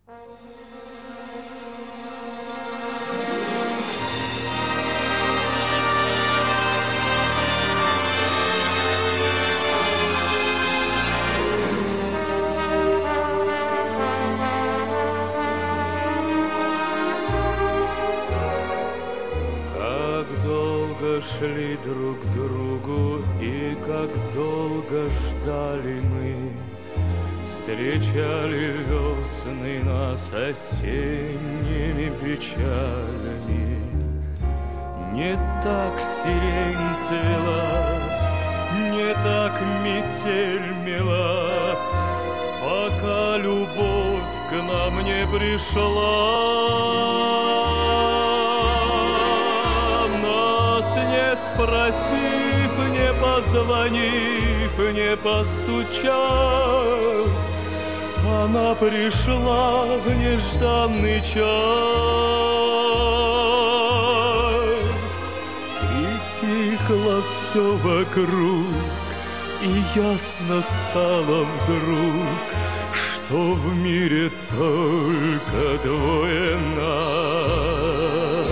Шли друг к другу, и как долго ждали мы, встречали весны нас осенними печалями. Не так сирень цвела, не так метель мела, пока любовь к нам не пришла. Не спросив, не позвонив, не постучав, она пришла в нежданный час. Притихло все вокруг, и ясно стало вдруг, что в мире только двое нас.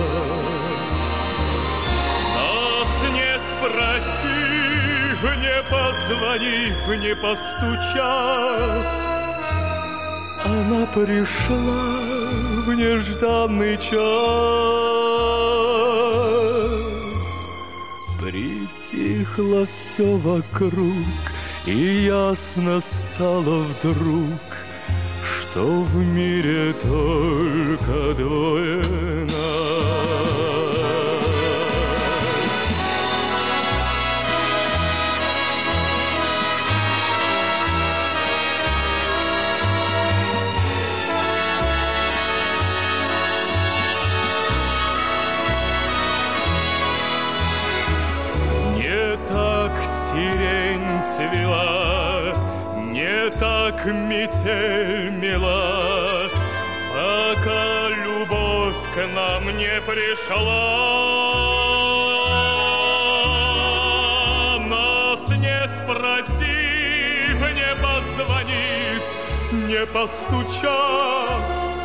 Спросив, не позвонив, не постучав, она пришла в нежданный час. Притихло все вокруг, и ясно стало вдруг, что в мире только двое нас. Сирень цвела, не так метель мела, пока любовь к нам не пришла. Нас не спросив, не позвонив, не постучав,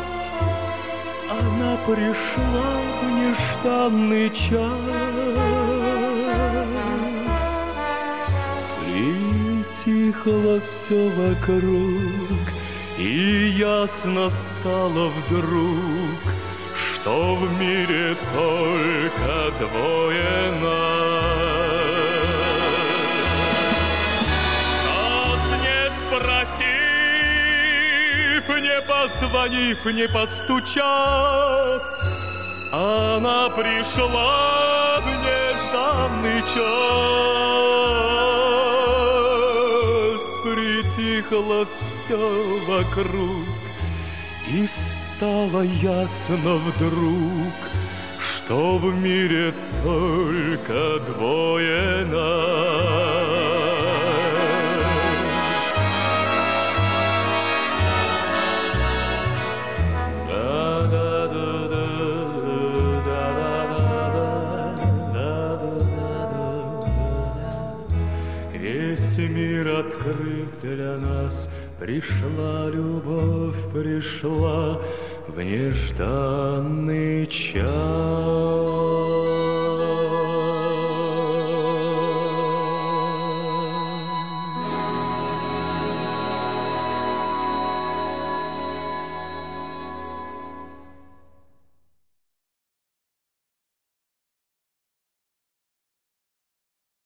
она пришла в нежданный час. Притихло все вокруг, и ясно стало вдруг, что в мире только двое нас. Нас не спросив, не позвонив, не постучав, она пришла в нежданный час. Притихло все вокруг, и стало ясно вдруг, что в мире только двое нас. Весь мир открыв для нас, пришла любовь, пришла в нежданный час.